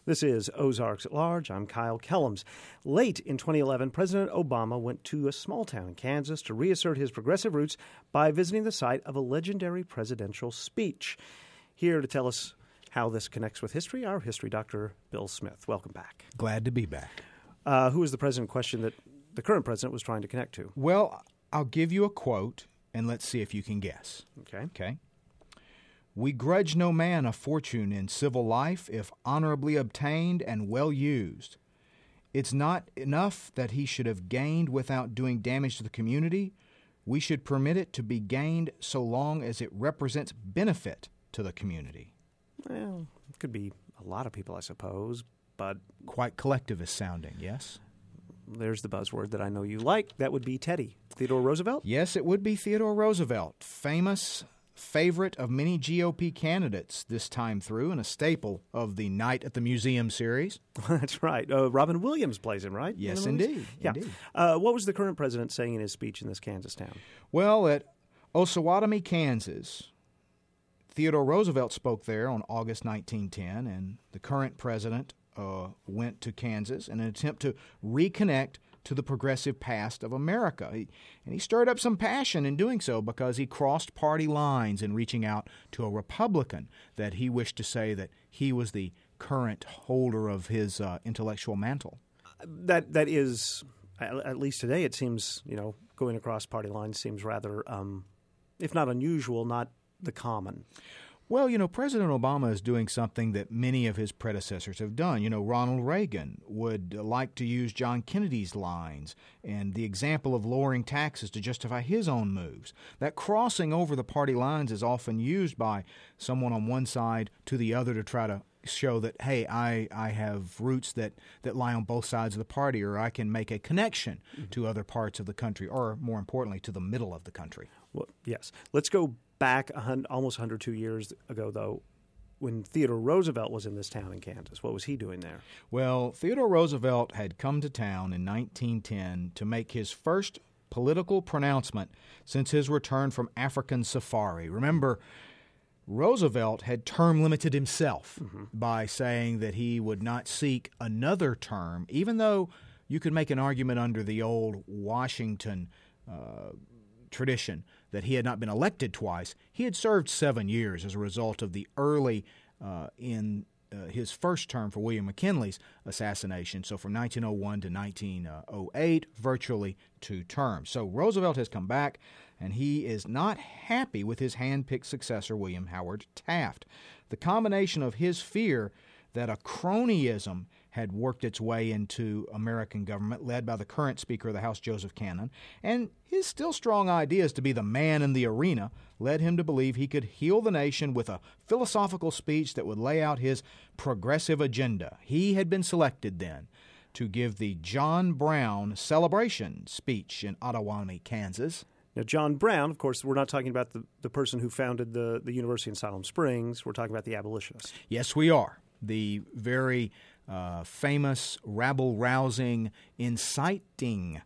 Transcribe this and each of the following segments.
This is Ozarks at Large. I'm Kyle Kellums. Late in 2011, President Obama went to a small town in Kansas to reassert his progressive roots by visiting the site of a legendary presidential speech. Here to tell us how this connects with history, our history doctor, Bill Smith. Welcome back. Glad to be back. Who was the president in question that the current president was trying to connect to? Well, I'll give you a quote, and let's see if you can guess. Okay. We grudge no man a fortune in civil life if honorably obtained and well used. It's not enough that he should have gained without doing damage to the community. We should permit it to be gained so long as it represents benefit to the community. Well, it could be a lot of people, I suppose, but quite collectivist sounding, yes? There's the buzzword that I know you like. That would be Teddy. Theodore Roosevelt? Yes, it would be Theodore Roosevelt, famous favorite of many GOP candidates this time through and a staple of the Night at the Museum series. That's right. Robin Williams plays him, right? Yes, indeed. Yeah. Indeed. What was the current president saying in his speech in this Kansas town? Well, at Osawatomie, Kansas, Theodore Roosevelt spoke there on August 1910, and the current president went to Kansas in an attempt to reconnect to the progressive past of America. And he stirred up some passion in doing so because he crossed party lines in reaching out to a Republican that he wished to say that he was the current holder of his intellectual mantle. That is, at least today, it seems, going across party lines seems rather, if not unusual, not the common. Well, President Obama is doing something that many of his predecessors have done. Ronald Reagan would like to use John Kennedy's lines and the example of lowering taxes to justify his own moves. That crossing over the party lines is often used by someone on one side to the other to try to show that, hey, I have roots that lie on both sides of the party, or I can make a connection to other parts of the country, or more importantly, to the middle of the country. Well, yes. Let's go back almost 102 years ago, though, when Theodore Roosevelt was in this town in Kansas. What was he doing there? Well, Theodore Roosevelt had come to town in 1910 to make his first political pronouncement since his return from African safari. Remember, Roosevelt had term limited himself by saying that he would not seek another term, even though you could make an argument under the old Washington tradition that he had not been elected twice. He had served 7 years as a result of the early in his first term for William McKinley's assassination. So from 1901 to 1908, virtually 2 terms. So Roosevelt has come back, and he is not happy with his hand-picked successor, William Howard Taft. The combination of his fear that a cronyism had worked its way into American government, led by the current Speaker of the House, Joseph Cannon, and his still strong ideas to be the man in the arena led him to believe he could heal the nation with a philosophical speech that would lay out his progressive agenda. He had been selected then to give the John Brown celebration speech in Ottawatomie, Kansas. Now, John Brown, of course, we're not talking about the person who founded the university in Siloam Springs. We're talking about the abolitionist. Yes, we are. The very famous, rabble-rousing, inciting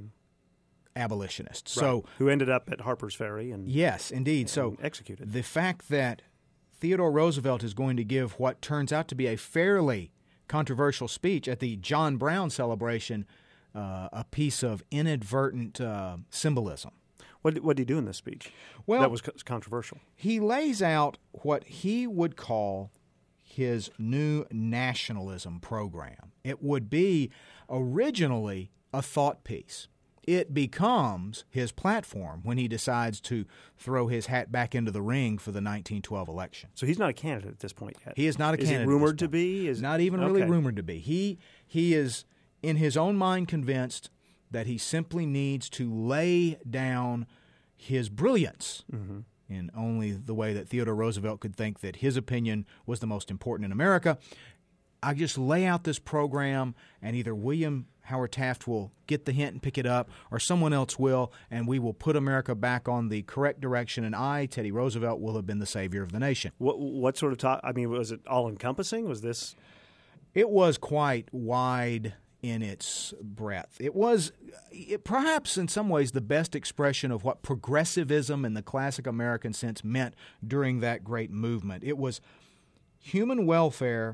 abolitionist. Right. So, who ended up at Harper's Ferry and yes, indeed. So executed. The fact that Theodore Roosevelt is going to give what turns out to be a fairly controversial speech at the John Brown celebration, a piece of inadvertent symbolism. What did he do in this speech? Well, that was controversial. He lays out what he would call his new nationalism program. It would be originally a thought piece. It becomes his platform when he decides to throw his hat back into the ring for the 1912 election. So he's not a candidate at this point yet? He is not a candidate. Is he rumored to be? Not even really rumored to be. He is, in his own mind, convinced that he simply needs to lay down his brilliance in only the way that Theodore Roosevelt could think that his opinion was the most important in America. I just lay out this program, and either William Howard Taft will get the hint and pick it up, or someone else will, and we will put America back on the correct direction, and I, Teddy Roosevelt, will have been the savior of the nation. What sort of talk? I mean, was it all-encompassing? Was this? It was quite wide in its breadth. It was perhaps in some ways the best expression of what progressivism in the classic American sense meant during that great movement. It was human welfare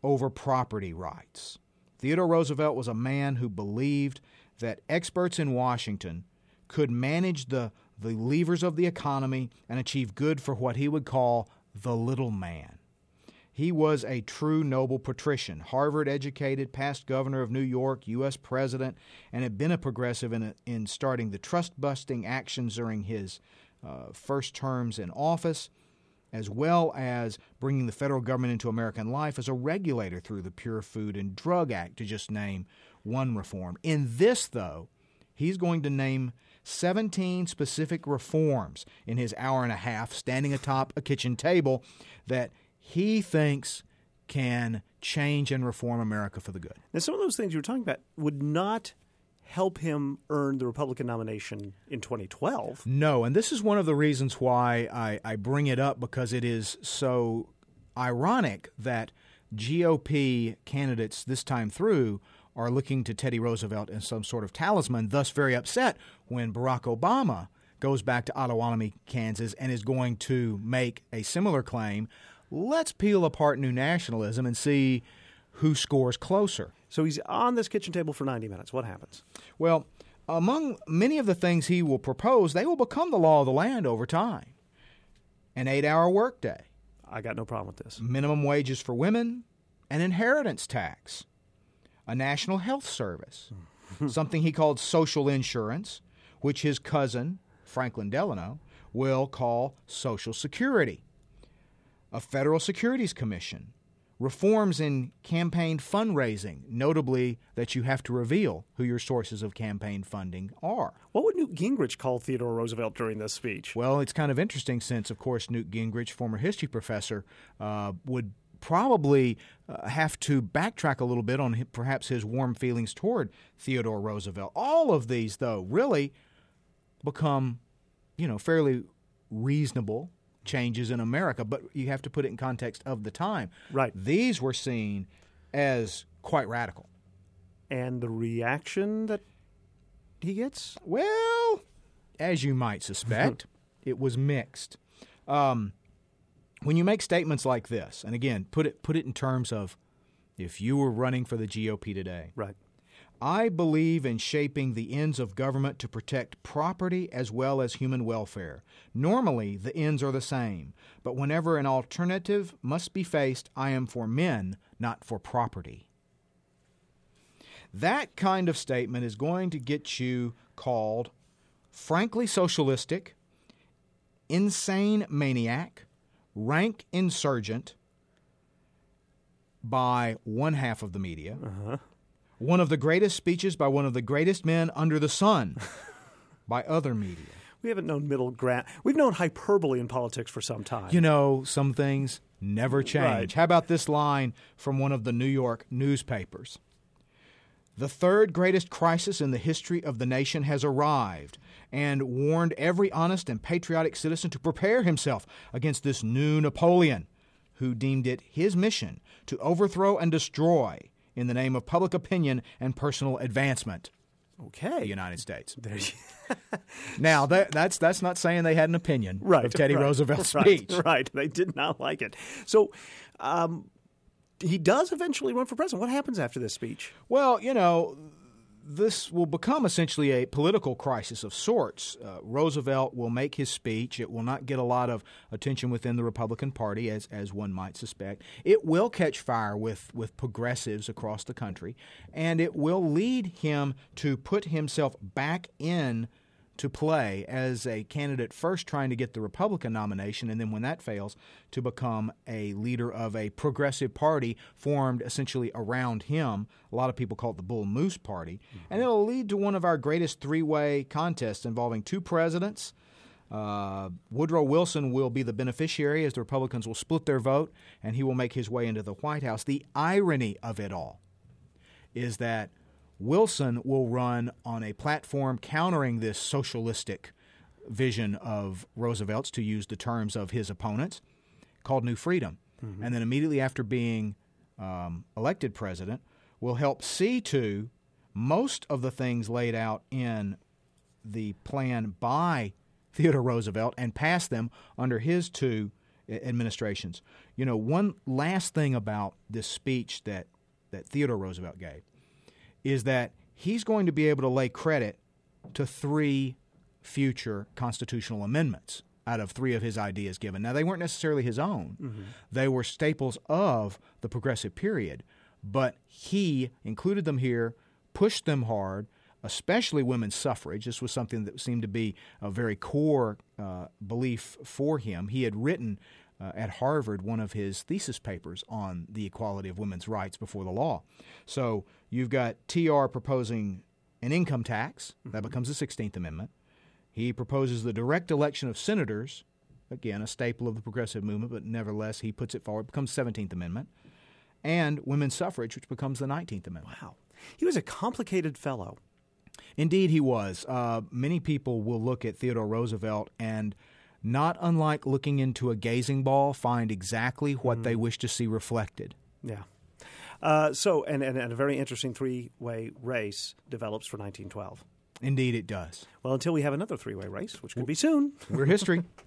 over property rights. Theodore Roosevelt was a man who believed that experts in Washington could manage the levers of the economy and achieve good for what he would call the little man. He was a true noble patrician, Harvard-educated, past governor of New York, U.S. president, and had been a progressive in starting the trust-busting actions during his first terms in office, as well as bringing the federal government into American life as a regulator through the Pure Food and Drug Act, to just name one reform. In this, though, he's going to name 17 specific reforms in his hour and a half standing atop a kitchen table that he thinks can change and reform America for the good. Now, some of those things you were talking about would not help him earn the Republican nomination in 2012. No, and this is one of the reasons why I bring it up, because it is so ironic that GOP candidates this time through are looking to Teddy Roosevelt as some sort of talisman, thus very upset when Barack Obama goes back to Ottawatomie, Kansas, and is going to make a similar claim. Let's peel apart new nationalism and see who scores closer. So he's on this kitchen table for 90 minutes. What happens? Well, among many of the things he will propose, they will become the law of the land over time. An 8-hour workday. I got no problem with this. Minimum wages for women, an inheritance tax, a national health service, something he called social insurance, which his cousin, Franklin Delano, will call Social Security, a federal securities commission, reforms in campaign fundraising, notably that you have to reveal who your sources of campaign funding are. What would Newt Gingrich call Theodore Roosevelt during this speech? Well, it's kind of interesting since, of course, Newt Gingrich, former history professor, would probably have to backtrack a little bit on perhaps his warm feelings toward Theodore Roosevelt. All of these, though, really become, fairly reasonable changes in America, but you have to put it in context of the time. Right. These were seen as quite radical. And the reaction that he gets? Well, as you might suspect, it was mixed. When you make statements like this, and again, put it in terms of if you were running for the GOP today. Right. I believe in shaping the ends of government to protect property as well as human welfare. Normally, the ends are the same, but whenever an alternative must be faced, I am for men, not for property. That kind of statement is going to get you called frankly socialistic, insane maniac, rank insurgent by one half of the media. One of the greatest speeches by one of the greatest men under the sun by other media. We haven't known middle ground. We've known hyperbole in politics for some time. Some things never change. Right. How about this line from one of the New York newspapers? The third greatest crisis in the history of the nation has arrived, and warned every honest and patriotic citizen to prepare himself against this new Napoleon, who deemed it his mission to overthrow and destroy in the name of public opinion and personal advancement. Okay. The United States. Now, that's not saying they had an opinion of Teddy Roosevelt's speech. Right. They did not like it. So he does eventually run for president. What happens after this speech? Well, this will become essentially a political crisis of sorts. Roosevelt will make his speech. It will not get a lot of attention within the Republican Party, as one might suspect. It will catch fire with progressives across the country, and it will lead him to put himself back in to play as a candidate, first trying to get the Republican nomination, and then when that fails, to become a leader of a progressive party formed essentially around him. A lot of people call it the Bull Moose Party. And it'll lead to one of our greatest three-way contests involving two presidents. Woodrow Wilson will be the beneficiary as the Republicans will split their vote, and he will make his way into the White House. The irony of it all is that Wilson will run on a platform countering this socialistic vision of Roosevelt's, to use the terms of his opponents, called New Freedom. And then immediately after being elected president, will help see to most of the things laid out in the plan by Theodore Roosevelt and pass them under his two administrations. One last thing about this speech that Theodore Roosevelt gave is that he's going to be able to lay credit to 3 future constitutional amendments out of 3 of his ideas given. Now, they weren't necessarily his own. Mm-hmm. They were staples of the progressive period, but he included them here, pushed them hard, especially women's suffrage. This was something that seemed to be a very core belief for him. He had written at Harvard one of his thesis papers on the equality of women's rights before the law. So you've got TR proposing an income tax. That becomes the 16th Amendment. He proposes the direct election of senators, again, a staple of the progressive movement, but nevertheless he puts it forward, becomes the 17th Amendment, and women's suffrage, which becomes the 19th Amendment. Wow. He was a complicated fellow. Indeed he was. Many people will look at Theodore Roosevelt and, not unlike looking into a gazing ball, find exactly what they wish to see reflected. Yeah. So a very interesting 3-way race develops for 1912. Indeed it does. Well, until we have another 3-way race, which could be soon. We're history.